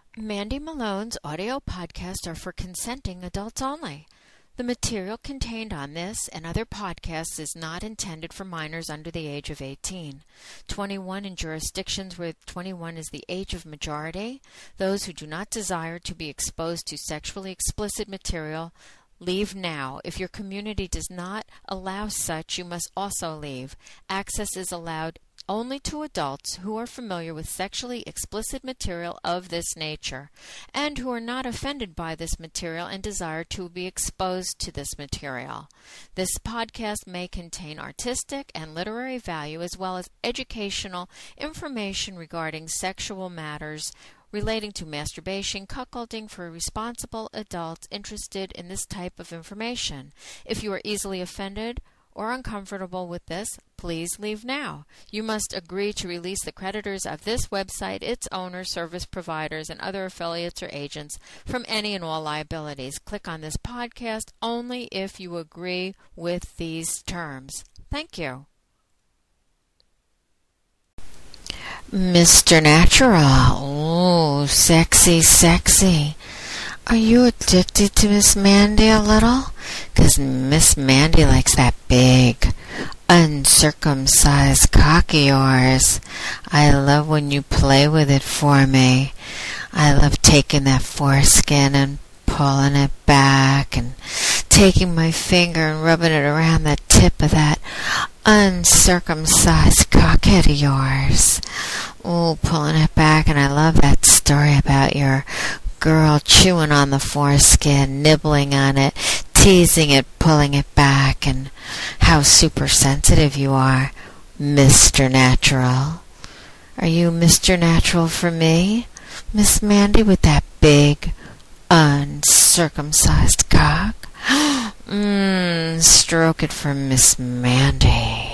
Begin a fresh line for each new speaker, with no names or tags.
Mandy Malone's audio podcasts are for consenting adults only. The material contained on this and other podcasts is not intended for minors under the age of 18. 21 in jurisdictions where 21 is the age of majority. Those who do not desire to be exposed to sexually explicit material, leave now. If your community does not allow such, you must also leave. Access is allowed only to adults who are familiar with sexually explicit material of this nature and who are not offended by this material and desire to be exposed to this material. This podcast may contain artistic and literary value as well as educational information regarding sexual matters relating to masturbation, cuckolding for responsible adults interested in this type of information. If you are easily offended or uncomfortable with this, please leave now. You must agree to release the creditors of this website, its owners, service providers, and other affiliates or agents from any and all liabilities. Click on this podcast only if you agree with these terms. Thank you. Mr. Natural. Oh, sexy, sexy. Are you addicted to Miss Mandy a little? 'Cause Miss Mandy likes that big, uncircumcised cock of yours. I love when you play with it for me. I love taking that foreskin and pulling it back and taking my finger and rubbing it around the tip of that uncircumcised cockhead of yours. Oh, pulling it back, and I love that story about your girl chewing on the foreskin, nibbling on it, teasing it, pulling it back, and how super sensitive you are, Mr. Natural. Are you Mr. Natural for me, Miss Mandy, with that big, uncircumcised cock? Stroke it for Miss Mandy.